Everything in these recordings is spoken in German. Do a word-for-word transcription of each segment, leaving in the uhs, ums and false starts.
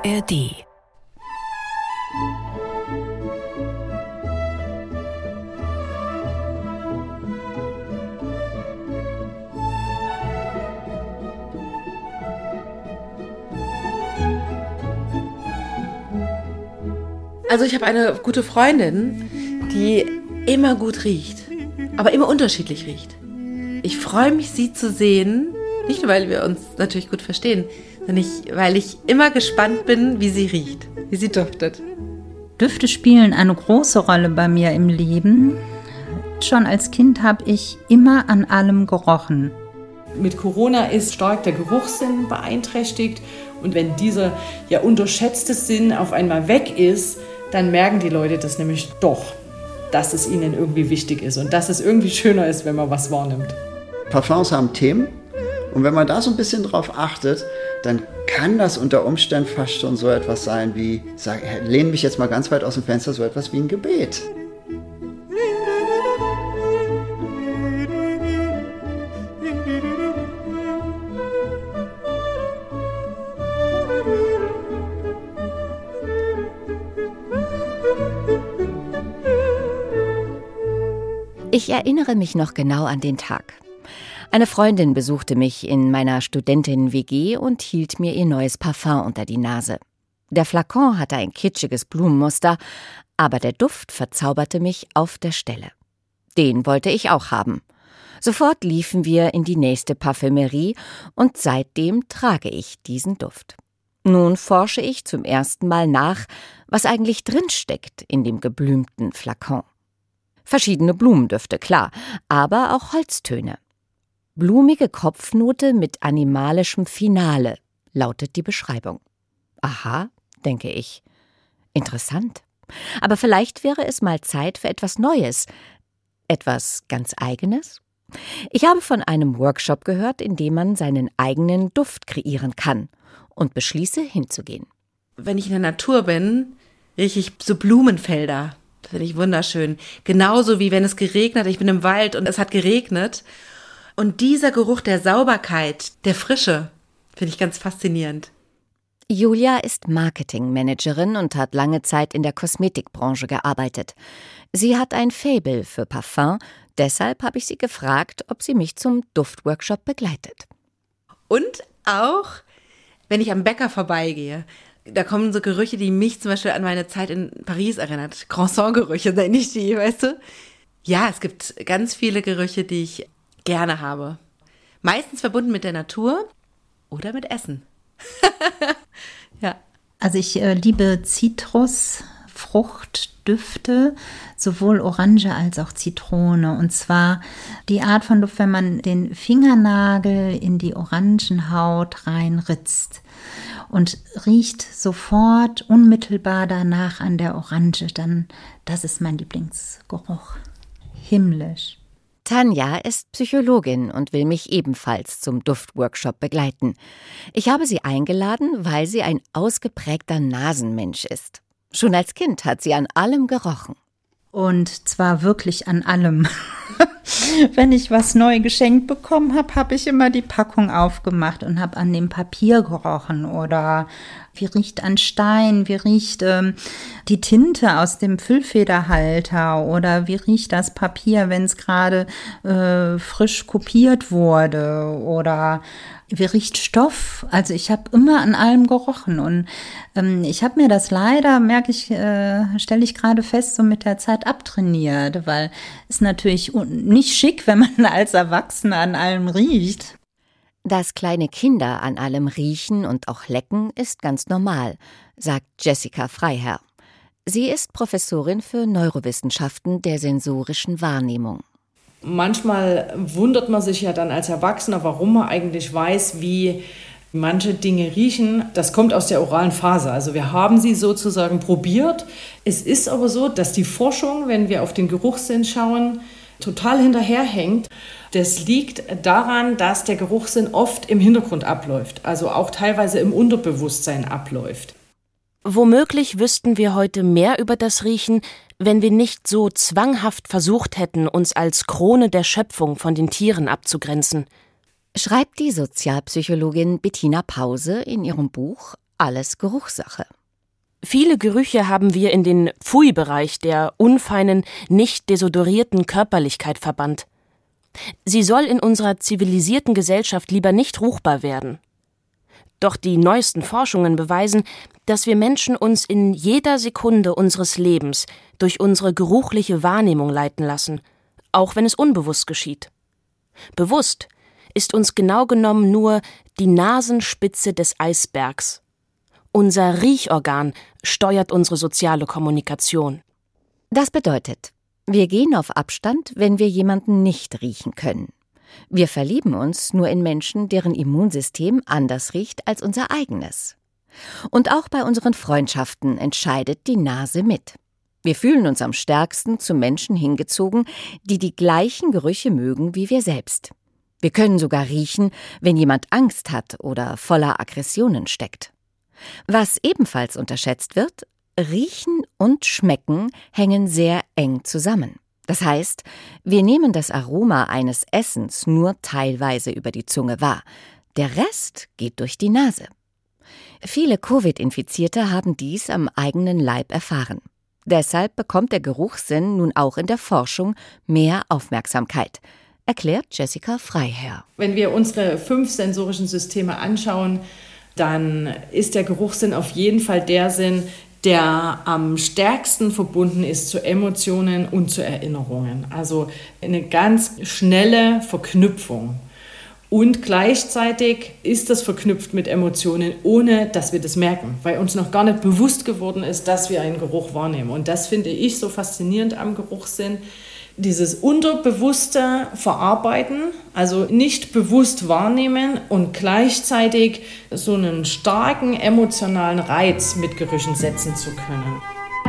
R D. Also ich habe eine gute Freundin, die immer gut riecht, aber immer unterschiedlich riecht. Ich freue mich, sie zu sehen, nicht nur, weil wir uns natürlich gut verstehen, sondern ich, weil ich immer gespannt bin, wie sie riecht, wie sie duftet. Düfte spielen eine große Rolle bei mir im Leben. Schon als Kind habe ich immer an allem gerochen. Mit Corona ist stark der Geruchssinn beeinträchtigt. Und wenn dieser ja unterschätzte Sinn auf einmal weg ist, dann merken die Leute das nämlich doch, dass es ihnen irgendwie wichtig ist und dass es irgendwie schöner ist, wenn man was wahrnimmt. Parfums haben Themen und wenn man da so ein bisschen drauf achtet, dann kann das unter Umständen fast schon so etwas sein wie, sag, lehne mich jetzt mal ganz weit aus dem Fenster, so etwas wie ein Gebet. Ich erinnere mich noch genau an den Tag. Eine Freundin besuchte mich in meiner Studentinnen-W G und hielt mir ihr neues Parfum unter die Nase. Der Flakon hatte ein kitschiges Blumenmuster, aber der Duft verzauberte mich auf der Stelle. Den wollte ich auch haben. Sofort liefen wir in die nächste Parfümerie und seitdem trage ich diesen Duft. Nun forsche ich zum ersten Mal nach, was eigentlich drinsteckt in dem geblümten Flakon. Verschiedene Blumendüfte, klar, aber auch Holztöne. Blumige Kopfnote mit animalischem Finale, lautet die Beschreibung. Aha, denke ich. Interessant. Aber vielleicht wäre es mal Zeit für etwas Neues. Etwas ganz Eigenes? Ich habe von einem Workshop gehört, in dem man seinen eigenen Duft kreieren kann und beschließe, hinzugehen. Wenn ich in der Natur bin, rieche ich so Blumenfelder. Das finde ich wunderschön. Genauso wie wenn es geregnet hat. Ich bin im Wald und es hat geregnet. Und dieser Geruch der Sauberkeit, der Frische, finde ich ganz faszinierend. Julia ist Marketingmanagerin und hat lange Zeit in der Kosmetikbranche gearbeitet. Sie hat ein Faible für Parfum, deshalb habe ich sie gefragt, ob sie mich zum Duftworkshop begleitet. Und auch, wenn ich am Bäcker vorbeigehe, da kommen so Gerüche, die mich zum Beispiel an meine Zeit in Paris erinnert. Croissant-Gerüche nenne ich die, weißt du? Ja, es gibt ganz viele Gerüche, die ich gerne habe. Meistens verbunden mit der Natur oder mit Essen. Ja. Also ich äh, liebe Zitrus, Fruchtdüfte, sowohl Orange als auch Zitrone. Und zwar die Art von Duft, wenn man den Fingernagel in die Orangenhaut reinritzt und riecht sofort unmittelbar danach an der Orange, dann das ist mein Lieblingsgeruch. Himmlisch. Tanja ist Psychologin und will mich ebenfalls zum Duftworkshop begleiten. Ich habe sie eingeladen, weil sie ein ausgeprägter Nasenmensch ist. Schon als Kind hat sie an allem gerochen. Und zwar wirklich an allem. Wenn ich was neu geschenkt bekommen habe, habe ich immer die Packung aufgemacht und habe an dem Papier gerochen. Oder wie riecht ein Stein, wie riecht ähm, die Tinte aus dem Füllfederhalter oder wie riecht das Papier, wenn es gerade äh, frisch kopiert wurde oder wie riecht Stoff? Also ich habe immer an allem gerochen und ähm, ich habe mir das leider, merke ich, äh, stelle ich gerade fest, so mit der Zeit abtrainiert, weil es natürlich nicht schick, wenn man als Erwachsener an allem riecht. Dass kleine Kinder an allem riechen und auch lecken, ist ganz normal, sagt Jessica Freiherr. Sie ist Professorin für Neurowissenschaften der sensorischen Wahrnehmung. Manchmal wundert man sich ja dann als Erwachsener, warum man eigentlich weiß, wie manche Dinge riechen. Das kommt aus der oralen Phase. Also wir haben sie sozusagen probiert. Es ist aber so, dass die Forschung, wenn wir auf den Geruchssinn schauen, total hinterherhängt. Das liegt daran, dass der Geruchssinn oft im Hintergrund abläuft, also auch teilweise im Unterbewusstsein abläuft. Womöglich wüssten wir heute mehr über das Riechen, wenn wir nicht so zwanghaft versucht hätten, uns als Krone der Schöpfung von den Tieren abzugrenzen. Schreibt die Sozialpsychologin Bettina Pause in ihrem Buch alles Geruchssache. Viele Gerüche haben wir in den Pfui-Bereich der unfeinen, nicht desodorierten Körperlichkeit verbannt. Sie soll in unserer zivilisierten Gesellschaft lieber nicht ruchbar werden. Doch die neuesten Forschungen beweisen, dass wir Menschen uns in jeder Sekunde unseres Lebens durch unsere geruchliche Wahrnehmung leiten lassen, auch wenn es unbewusst geschieht. Bewusst ist uns genau genommen nur die Nasenspitze des Eisbergs. Unser Riechorgan steuert unsere soziale Kommunikation. Das bedeutet, wir gehen auf Abstand, wenn wir jemanden nicht riechen können. Wir verlieben uns nur in Menschen, deren Immunsystem anders riecht als unser eigenes. Und auch bei unseren Freundschaften entscheidet die Nase mit. Wir fühlen uns am stärksten zu Menschen hingezogen, die die gleichen Gerüche mögen wie wir selbst. Wir können sogar riechen, wenn jemand Angst hat oder voller Aggressionen steckt. Was ebenfalls unterschätzt wird: Riechen und Schmecken hängen sehr eng zusammen. Das heißt, wir nehmen das Aroma eines Essens nur teilweise über die Zunge wahr. Der Rest geht durch die Nase. Viele Covid-Infizierte haben dies am eigenen Leib erfahren. Deshalb bekommt der Geruchssinn nun auch in der Forschung mehr Aufmerksamkeit, erklärt Jessica Freiherr. Wenn wir unsere fünf sensorischen Systeme anschauen, dann ist der Geruchssinn auf jeden Fall der Sinn, der am stärksten verbunden ist zu Emotionen und zu Erinnerungen. Also eine ganz schnelle Verknüpfung. Und gleichzeitig ist das verknüpft mit Emotionen, ohne dass wir das merken, weil uns noch gar nicht bewusst geworden ist, dass wir einen Geruch wahrnehmen. Und das finde ich so faszinierend am Geruchssinn. Dieses unterbewusste Verarbeiten, also nicht bewusst wahrnehmen und gleichzeitig so einen starken emotionalen Reiz mit Gerüchen setzen zu können.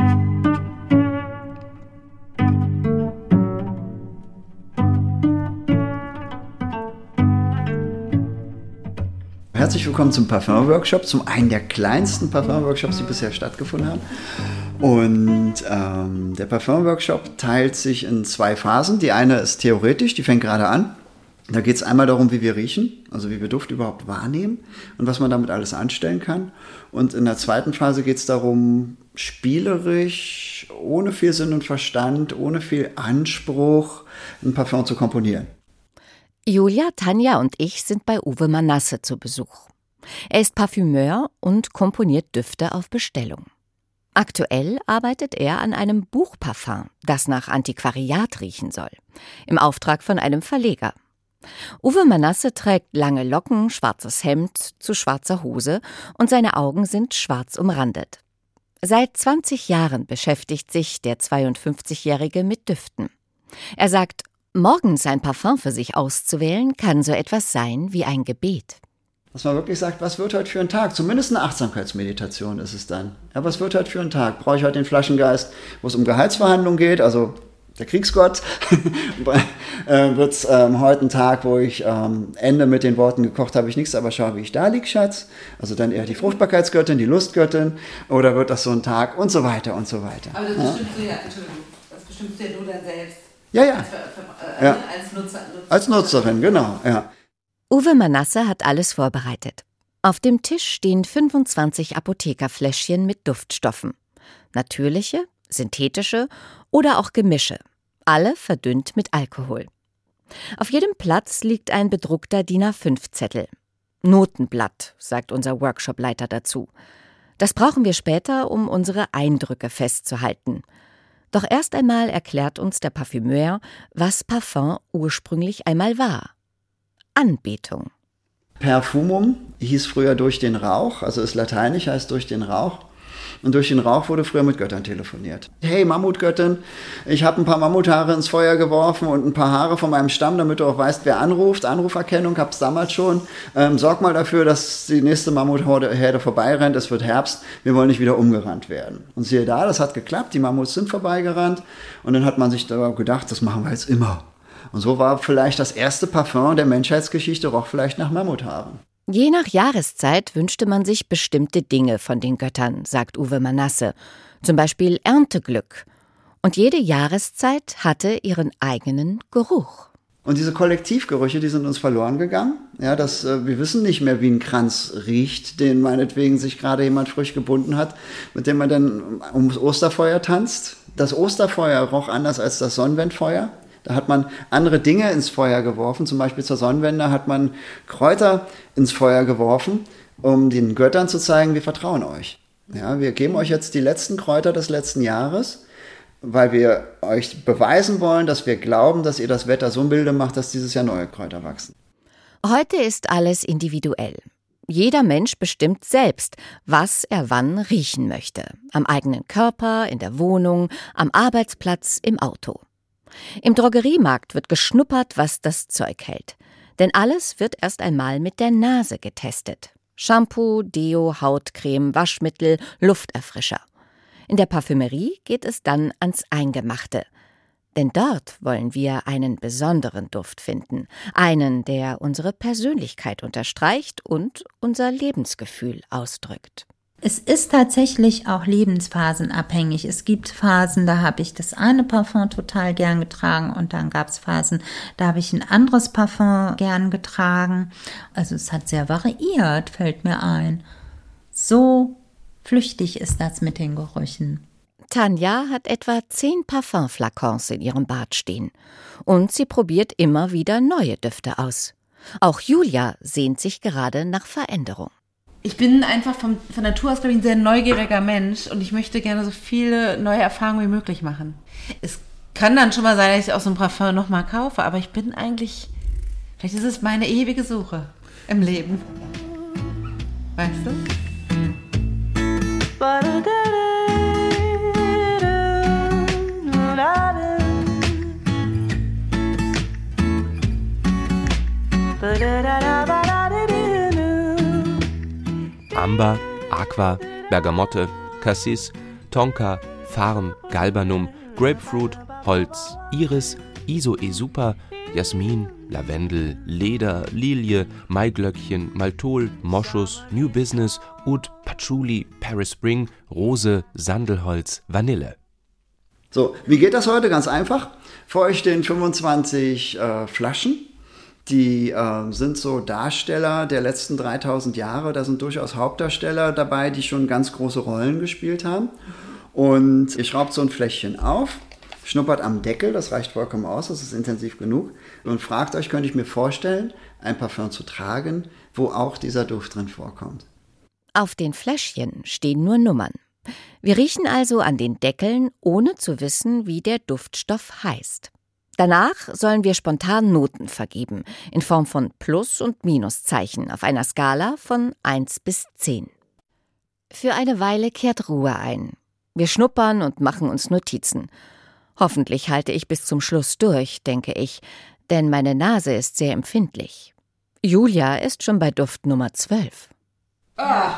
Herzlich willkommen zum Parfum-Workshop, zum einen der kleinsten Parfum-Workshops, die bisher stattgefunden haben. Und ähm, der Parfum-Workshop teilt sich in zwei Phasen. Die eine ist theoretisch, die fängt gerade an. Da geht es einmal darum, wie wir riechen, also wie wir Duft überhaupt wahrnehmen und was man damit alles anstellen kann. Und in der zweiten Phase geht es darum, spielerisch, ohne viel Sinn und Verstand, ohne viel Anspruch, ein Parfum zu komponieren. Julia, Tanja und ich sind bei Uwe Manasse zu Besuch. Er ist Parfümeur und komponiert Düfte auf Bestellung. Aktuell arbeitet er an einem Buchparfum, das nach Antiquariat riechen soll, im Auftrag von einem Verleger. Uwe Manasse trägt lange Locken, schwarzes Hemd zu schwarzer Hose und seine Augen sind schwarz umrandet. Seit zwanzig Jahren beschäftigt sich der zweiundfünfzigjährige mit Düften. Er sagt, morgens ein Parfum für sich auszuwählen, kann so etwas sein wie ein Gebet. Dass man wirklich sagt, was wird heute für ein Tag? Zumindest eine Achtsamkeitsmeditation ist es dann. Ja, was wird heute für ein Tag? Brauche ich heute den Flaschengeist, wo es um Gehaltsverhandlungen geht, also der Kriegsgott? äh, wird es ähm, heute ein Tag, wo ich ähm, ende mit den Worten, gekocht habe ich nichts, aber schau, wie ich da lieg, Schatz? Also dann eher die Fruchtbarkeitsgöttin, die Lustgöttin, oder wird das so ein Tag und so weiter und so weiter. Aber das ja? bestimmst du ja, Entschuldigung, das bestimmst du ja du dann selbst. Ja, ja. Als, äh, ja. als, Nutzer, Nutzer. Als Nutzerin, genau, ja. Uwe Manasse hat alles vorbereitet. Auf dem Tisch stehen fünfundzwanzig Apothekerfläschchen mit Duftstoffen. Natürliche, synthetische oder auch Gemische. Alle verdünnt mit Alkohol. Auf jedem Platz liegt ein bedruckter D I N A fünf Zettel. Notenblatt, sagt unser Workshopleiter dazu. Das brauchen wir später, um unsere Eindrücke festzuhalten. Doch erst einmal erklärt uns der Parfümeur, was Parfum ursprünglich einmal war. Anbetung. Perfumum hieß früher durch den Rauch, also ist lateinisch, heißt durch den Rauch. Und durch den Rauch wurde früher mit Göttern telefoniert. Hey Mammutgöttin, ich habe ein paar Mammuthaare ins Feuer geworfen und ein paar Haare von meinem Stamm, damit du auch weißt, wer anruft. Anruferkennung gab es damals schon. Ähm, sorg mal dafür, dass die nächste Mammutherde vorbeirennt. Es wird Herbst, wir wollen nicht wieder umgerannt werden. Und siehe da, das hat geklappt, die Mammuts sind vorbeigerannt. Und dann hat man sich da gedacht, das machen wir jetzt immer. Und so war vielleicht das erste Parfum der Menschheitsgeschichte, roch vielleicht nach Mammuthaaren. Je nach Jahreszeit wünschte man sich bestimmte Dinge von den Göttern, sagt Uwe Manasse. Zum Beispiel Ernteglück. Und jede Jahreszeit hatte ihren eigenen Geruch. Und diese Kollektivgerüche, die sind uns verloren gegangen. Ja, das, äh, wir wissen nicht mehr, wie ein Kranz riecht, den meinetwegen sich gerade jemand frisch gebunden hat, mit dem man dann ums Osterfeuer tanzt. Das Osterfeuer roch anders als das Sonnenwendfeuer. Da hat man andere Dinge ins Feuer geworfen. Zum Beispiel zur Sonnenwende hat man Kräuter ins Feuer geworfen, um den Göttern zu zeigen, wir vertrauen euch. Ja, wir geben euch jetzt die letzten Kräuter des letzten Jahres, weil wir euch beweisen wollen, dass wir glauben, dass ihr das Wetter so milde macht, dass dieses Jahr neue Kräuter wachsen. Heute ist alles individuell. Jeder Mensch bestimmt selbst, was er wann riechen möchte. Am eigenen Körper, in der Wohnung, am Arbeitsplatz, im Auto. Im Drogeriemarkt wird geschnuppert, was das Zeug hält. Denn alles wird erst einmal mit der Nase getestet. Shampoo, Deo, Hautcreme, Waschmittel, Lufterfrischer. In der Parfümerie geht es dann ans Eingemachte. Denn dort wollen wir einen besonderen Duft finden. Einen, der unsere Persönlichkeit unterstreicht und unser Lebensgefühl ausdrückt. Es ist tatsächlich auch lebensphasenabhängig. Es gibt Phasen, da habe ich das eine Parfum total gern getragen und dann gab es Phasen, da habe ich ein anderes Parfum gern getragen. Also es hat sehr variiert, fällt mir ein. So flüchtig ist das mit den Gerüchen. Tanja hat etwa zehn Parfumflakons in ihrem Bad stehen. Und sie probiert immer wieder neue Düfte aus. Auch Julia sehnt sich gerade nach Veränderung. Ich bin einfach vom, von Natur aus, glaube ich, ein sehr neugieriger Mensch und ich möchte gerne so viele neue Erfahrungen wie möglich machen. Es kann dann schon mal sein, dass ich auch so ein Parfum nochmal kaufe, aber ich bin eigentlich, vielleicht ist es meine ewige Suche im Leben. Weißt du? Amber, Aqua, Bergamotte, Cassis, Tonka, Farn, Galbanum, Grapefruit, Holz, Iris, Isoe Super, Jasmin, Lavendel, Leder, Lilie, Maiglöckchen, Maltol, Moschus, New Business, Oud, Patchouli, Paris Spring, Rose, Sandelholz, Vanille. So, wie geht das heute? Ganz einfach. Vor euch stehen fünfundzwanzig äh, Flaschen. Die äh, sind so Darsteller der letzten dreitausend Jahre. Da sind durchaus Hauptdarsteller dabei, die schon ganz große Rollen gespielt haben. Und ihr schraubt so ein Fläschchen auf, schnuppert am Deckel, das reicht vollkommen aus, das ist intensiv genug. Und fragt euch, könnte ich mir vorstellen, ein Parfum zu tragen, wo auch dieser Duft drin vorkommt. Auf den Fläschchen stehen nur Nummern. Wir riechen also an den Deckeln, ohne zu wissen, wie der Duftstoff heißt. Danach sollen wir spontan Noten vergeben, in Form von Plus- und Minuszeichen auf einer Skala von eins bis zehn. Für eine Weile kehrt Ruhe ein. Wir schnuppern und machen uns Notizen. Hoffentlich halte ich bis zum Schluss durch, denke ich, denn meine Nase ist sehr empfindlich. Julia ist schon bei Duft Nummer zwölf. Ah.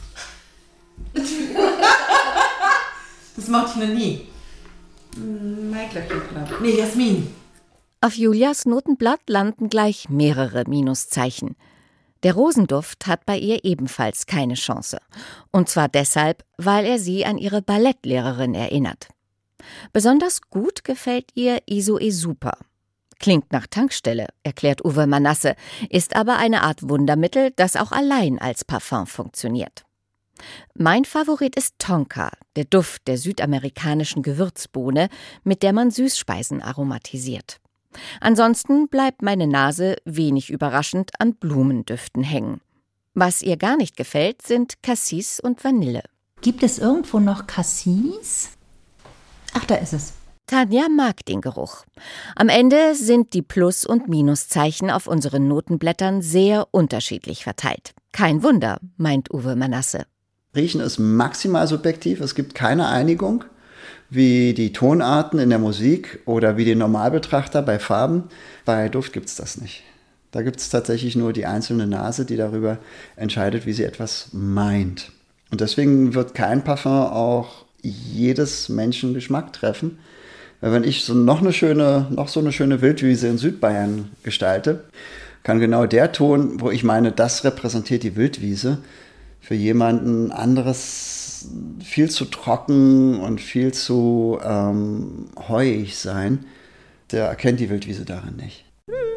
Das mochte ich noch nie. Maiglöckchen, glaube ich. Nee, Jasmin. Auf Julias Notenblatt landen gleich mehrere Minuszeichen. Der Rosenduft hat bei ihr ebenfalls keine Chance. Und zwar deshalb, weil er sie an ihre Ballettlehrerin erinnert. Besonders gut gefällt ihr Isoe Super. Klingt nach Tankstelle, erklärt Uwe Manasse, ist aber eine Art Wundermittel, das auch allein als Parfum funktioniert. Mein Favorit ist Tonka, der Duft der südamerikanischen Gewürzbohne, mit der man Süßspeisen aromatisiert. Ansonsten bleibt meine Nase wenig überraschend an Blumendüften hängen. Was ihr gar nicht gefällt, sind Cassis und Vanille. Gibt es irgendwo noch Cassis? Ach, da ist es. Tanja mag den Geruch. Am Ende sind die Plus- und Minuszeichen auf unseren Notenblättern sehr unterschiedlich verteilt. Kein Wunder, meint Uwe Manasse. Riechen ist maximal subjektiv, es gibt keine Einigung, wie die Tonarten in der Musik oder wie die Normalbetrachter bei Farben. Bei Duft gibt es das nicht. Da gibt es tatsächlich nur die einzelne Nase, die darüber entscheidet, wie sie etwas meint. Und deswegen wird kein Parfum auch jedes Menschen Geschmack treffen. Weil wenn ich so noch eine schöne, noch so eine schöne Wildwiese in Südbayern gestalte, kann genau der Ton, wo ich meine, das repräsentiert die Wildwiese, für jemanden anderes viel zu trocken und viel zu ähm, heuig sein. Der erkennt die Wildwiese darin nicht.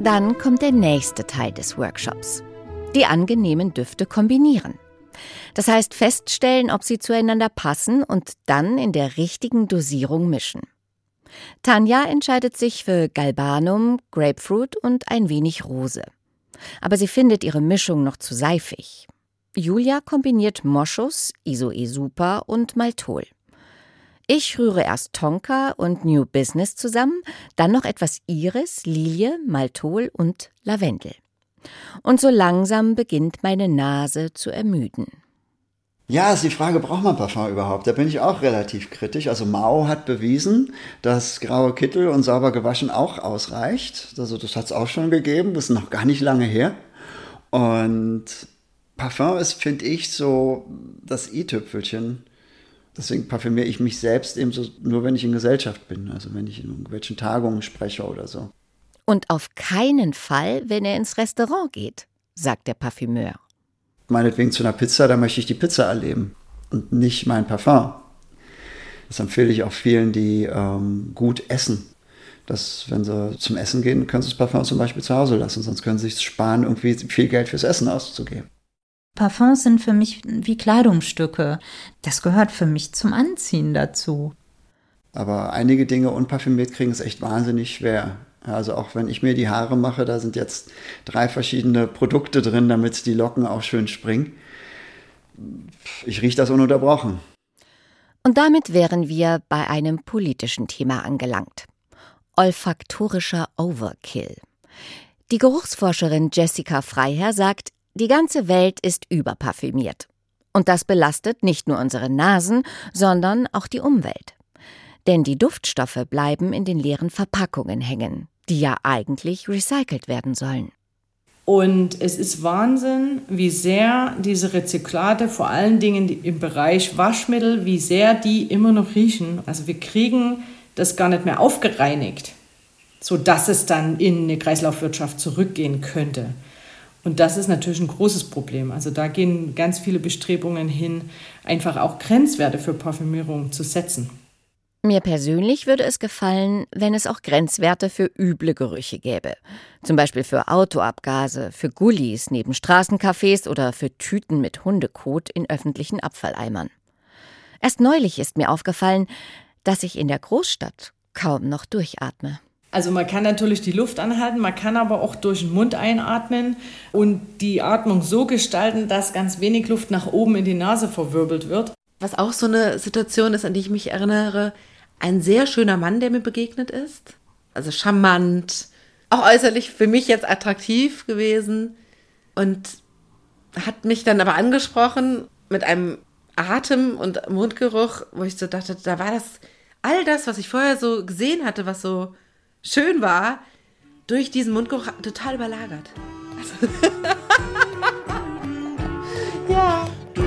Dann kommt der nächste Teil des Workshops. Die angenehmen Düfte kombinieren. Das heißt feststellen, ob sie zueinander passen und dann in der richtigen Dosierung mischen. Tanja entscheidet sich für Galbanum, Grapefruit und ein wenig Rose. Aber sie findet ihre Mischung noch zu seifig. Julia kombiniert Moschus, Isoe Super und Maltol. Ich rühre erst Tonka und New Business zusammen, dann noch etwas Iris, Lilie, Maltol und Lavendel. Und so langsam beginnt meine Nase zu ermüden. Ja, ist die Frage, braucht man Parfum überhaupt? Da bin ich auch relativ kritisch. Also Mao hat bewiesen, dass graue Kittel und sauber gewaschen auch ausreicht. Also das hat es auch schon gegeben, das ist noch gar nicht lange her. Und Parfum ist, finde ich, so das i-Tüpfelchen. Deswegen parfümiere ich mich selbst eben so, nur wenn ich in Gesellschaft bin, also wenn ich in irgendwelchen Tagungen spreche oder so. Und auf keinen Fall, wenn er ins Restaurant geht, sagt der Parfümeur. Meinetwegen zu einer Pizza, da möchte ich die Pizza erleben und nicht mein Parfum. Das empfehle ich auch vielen, die ähm, gut essen. Dass, wenn sie zum Essen gehen, können sie das Parfum zum Beispiel zu Hause lassen, sonst können sie sich sparen, irgendwie viel Geld fürs Essen auszugeben. Parfums sind für mich wie Kleidungsstücke. Das gehört für mich zum Anziehen dazu. Aber einige Dinge unparfümiert kriegen ist echt wahnsinnig schwer. Also auch wenn ich mir die Haare mache, da sind jetzt drei verschiedene Produkte drin, damit die Locken auch schön springen. Ich rieche das ununterbrochen. Und damit wären wir bei einem politischen Thema angelangt. Olfaktorischer Overkill. Die Geruchsforscherin Jessica Freiherr sagt, die ganze Welt ist überparfümiert. Und das belastet nicht nur unsere Nasen, sondern auch die Umwelt. Denn die Duftstoffe bleiben in den leeren Verpackungen hängen, die ja eigentlich recycelt werden sollen. Und es ist Wahnsinn, wie sehr diese Rezyklate, vor allen Dingen im Bereich Waschmittel, wie sehr die immer noch riechen. Also wir kriegen das gar nicht mehr aufgereinigt, sodass es dann in eine Kreislaufwirtschaft zurückgehen könnte. Und das ist natürlich ein großes Problem. Also da gehen ganz viele Bestrebungen hin, einfach auch Grenzwerte für Parfümierung zu setzen. Mir persönlich würde es gefallen, wenn es auch Grenzwerte für üble Gerüche gäbe. Zum Beispiel für Autoabgase, für Gullis neben Straßencafés oder für Tüten mit Hundekot in öffentlichen Abfalleimern. Erst neulich ist mir aufgefallen, dass ich in der Großstadt kaum noch durchatme. Also man kann natürlich die Luft anhalten, man kann aber auch durch den Mund einatmen und die Atmung so gestalten, dass ganz wenig Luft nach oben in die Nase verwirbelt wird. Was auch so eine Situation ist, an die ich mich erinnere, ein sehr schöner Mann, der mir begegnet ist. Also charmant, auch äußerlich für mich jetzt attraktiv gewesen und hat mich dann aber angesprochen mit einem Atem- und Mundgeruch, wo ich so dachte, da war das, all das, was ich vorher so gesehen hatte, was so schön war, durch diesen Mundgeruch total überlagert. Also ja.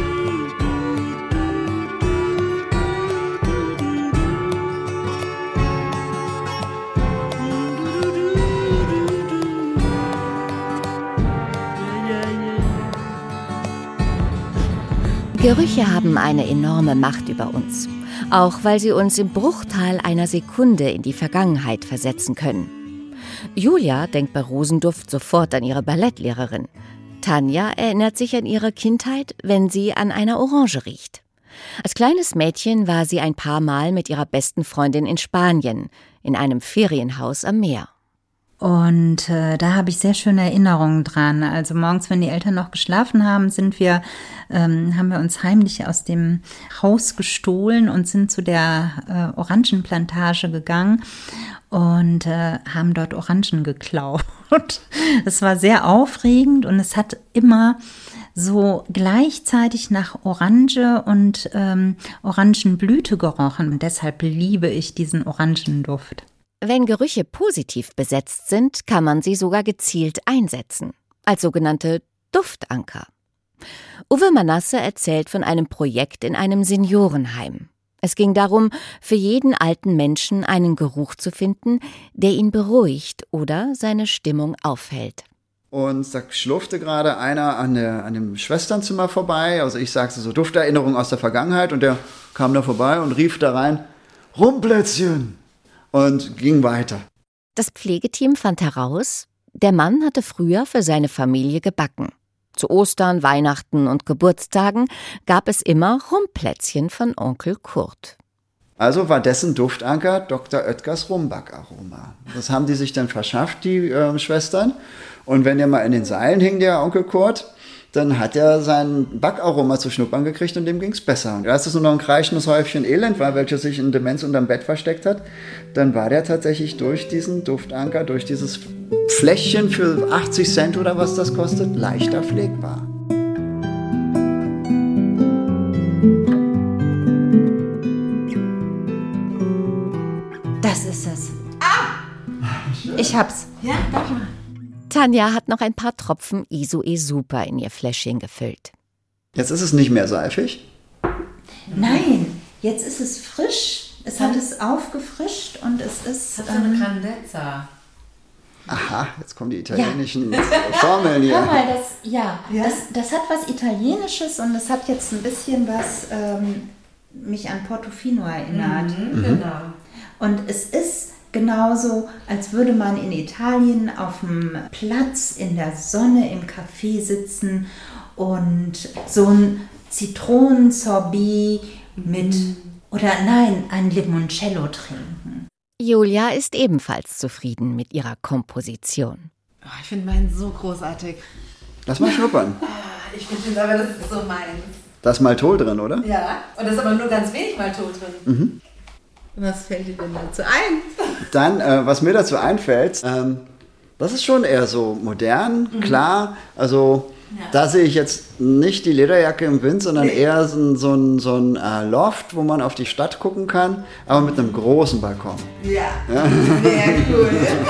Gerüche haben eine enorme Macht über uns, auch weil sie uns im Bruchteil einer Sekunde in die Vergangenheit versetzen können. Julia denkt bei Rosenduft sofort an ihre Ballettlehrerin. Tanja erinnert sich an ihre Kindheit, wenn sie an einer Orange riecht. Als kleines Mädchen war sie ein paar Mal mit ihrer besten Freundin in Spanien, in einem Ferienhaus am Meer. Und äh, da habe ich sehr schöne Erinnerungen dran. Also morgens, wenn die Eltern noch geschlafen haben, sind wir, ähm, haben wir uns heimlich aus dem Haus gestohlen und sind zu der äh, Orangenplantage gegangen und äh, haben dort Orangen geklaut. Es war sehr aufregend und es hat immer so gleichzeitig nach Orange und ähm, Orangenblüte gerochen. Und deshalb liebe ich diesen Orangenduft. Wenn Gerüche positiv besetzt sind, kann man sie sogar gezielt einsetzen, als sogenannte Duftanker. Uwe Manasse erzählt von einem Projekt in einem Seniorenheim. Es ging darum, für jeden alten Menschen einen Geruch zu finden, der ihn beruhigt oder seine Stimmung aufhält. Und da schlurfte gerade einer an, der, an dem Schwesternzimmer vorbei, also ich sagte so Dufterinnerung aus der Vergangenheit, und der kam da vorbei und rief da rein, Rumplätzchen! Und ging weiter. Das Pflegeteam fand heraus, Der Mann hatte früher für seine Familie gebacken. Zu Ostern, Weihnachten und Geburtstagen gab es immer Rumplätzchen von Onkel Kurt. Also war dessen Duftanker Doktor Oetkers Rumbackaroma. Das haben die sich dann verschafft, die äh, Schwestern. Und wenn der mal in den Seilen hing, der Onkel Kurt, dann hat er sein Backaroma zu schnuppern gekriegt und dem ging es besser. Und als es nur noch ein kreischendes Häufchen Elend war, welches sich in Demenz unterm Bett versteckt hat, dann war der tatsächlich durch diesen Duftanker, durch dieses Fläschchen für achtzig Cent oder was das kostet, leichter pflegbar. Das ist es. Ah! Ich hab's. Ja, darf mal. Tanja hat noch ein paar Tropfen Isoe Super in ihr Fläschchen gefüllt. Jetzt ist es nicht mehr seifig. Nein, jetzt ist es frisch. Es hat es aufgefrischt und es ist... Das hat so eine Grandezza. Aha, jetzt kommen die italienischen ja. Formeln hier. Hör mal, das, ja, ja? Das, das hat was Italienisches und es hat jetzt ein bisschen was ähm, mich an Portofino erinnert. Mhm, mhm. Genau. Und es ist genauso, als würde man in Italien auf dem Platz in der Sonne im Café sitzen und so ein Zitronensorbet mit, mhm. oder nein, ein Limoncello trinken. Julia ist ebenfalls zufrieden mit ihrer Komposition. Oh, ich finde meinen so großartig. Lass mal schnuppern. Ich finde aber, das ist so meins. Da ist Maltol drin, oder? Ja, und da ist aber nur ganz wenig Maltol drin. Mhm. Was fällt dir denn dazu ein? Dann, äh, was mir dazu einfällt, ähm, das ist schon eher so modern, mhm. klar. Also ja. Da sehe ich jetzt nicht die Lederjacke im Wind, sondern nee. eher so, so ein, so ein äh, Loft, wo man auf die Stadt gucken kann, aber mit einem großen Balkon. Ja, ja. Sehr cool.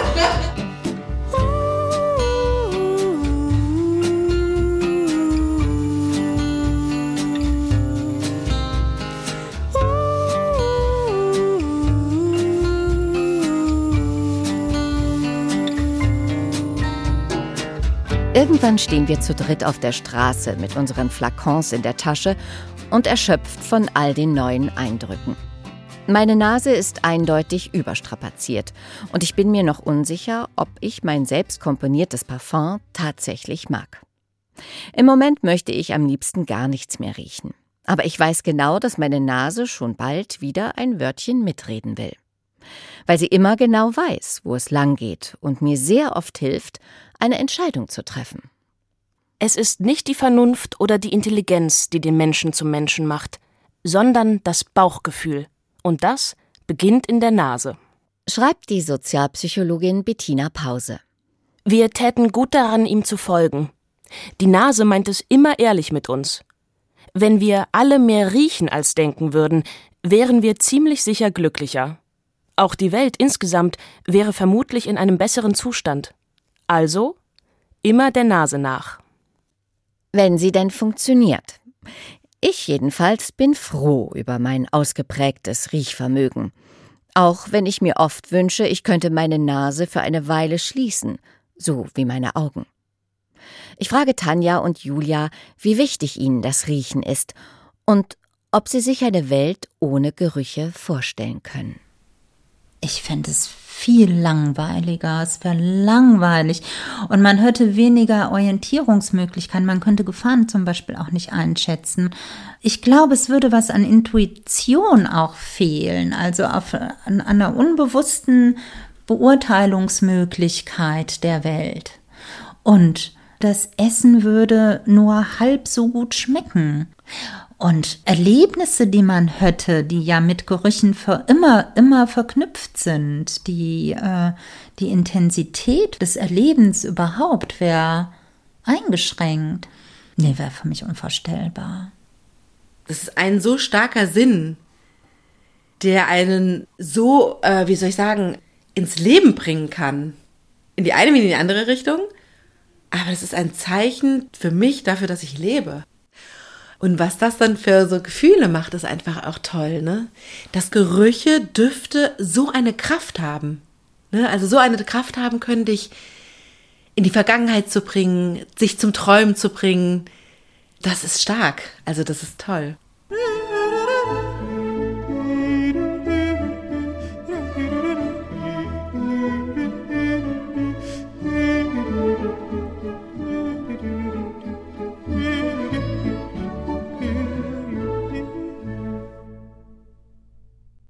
Irgendwann stehen wir zu dritt auf der Straße mit unseren Flakons in der Tasche und erschöpft von all den neuen Eindrücken. Meine Nase ist eindeutig überstrapaziert und ich bin mir noch unsicher, ob ich mein selbst komponiertes Parfum tatsächlich mag. Im Moment möchte ich am liebsten gar nichts mehr riechen. Aber ich weiß genau, dass meine Nase schon bald wieder ein Wörtchen mitreden will. Weil sie immer genau weiß, wo es lang geht und mir sehr oft hilft, eine Entscheidung zu treffen. Es ist nicht die Vernunft oder die Intelligenz, die den Menschen zum Menschen macht, sondern das Bauchgefühl. Und das beginnt in der Nase. Schreibt die Sozialpsychologin Bettina Pause. Wir täten gut daran, ihm zu folgen. Die Nase meint es immer ehrlich mit uns. Wenn wir alle mehr riechen als denken würden, wären wir ziemlich sicher glücklicher. Auch die Welt insgesamt wäre vermutlich in einem besseren Zustand. Also immer der Nase nach. Wenn sie denn funktioniert. Ich jedenfalls bin froh über mein ausgeprägtes Riechvermögen. Auch wenn ich mir oft wünsche, ich könnte meine Nase für eine Weile schließen, so wie meine Augen. Ich frage Tanja und Julia, wie wichtig ihnen das Riechen ist und ob sie sich eine Welt ohne Gerüche vorstellen können. Ich fände es viel langweiliger, es wäre langweilig und man hätte weniger Orientierungsmöglichkeiten, man könnte Gefahren zum Beispiel auch nicht einschätzen. Ich glaube, es würde was an Intuition auch fehlen, also auf, an einer unbewussten Beurteilungsmöglichkeit der Welt. Und das Essen würde nur halb so gut schmecken. Und Erlebnisse, die man hätte, die ja mit Gerüchen für immer, immer verknüpft sind, die, äh, die Intensität des Erlebens überhaupt wäre eingeschränkt. Nee, wäre für mich unvorstellbar. Das ist ein so starker Sinn, der einen so, äh, wie soll ich sagen, ins Leben bringen kann. In die eine wie in die andere Richtung. Aber das ist ein Zeichen für mich dafür, dass ich lebe. Und was das dann für so Gefühle macht, ist einfach auch toll, ne? Dass Gerüche, Düfte so eine Kraft haben. Ne? Also so eine Kraft haben können, dich in die Vergangenheit zu bringen, sich zum Träumen zu bringen. Das ist stark. Also das ist toll.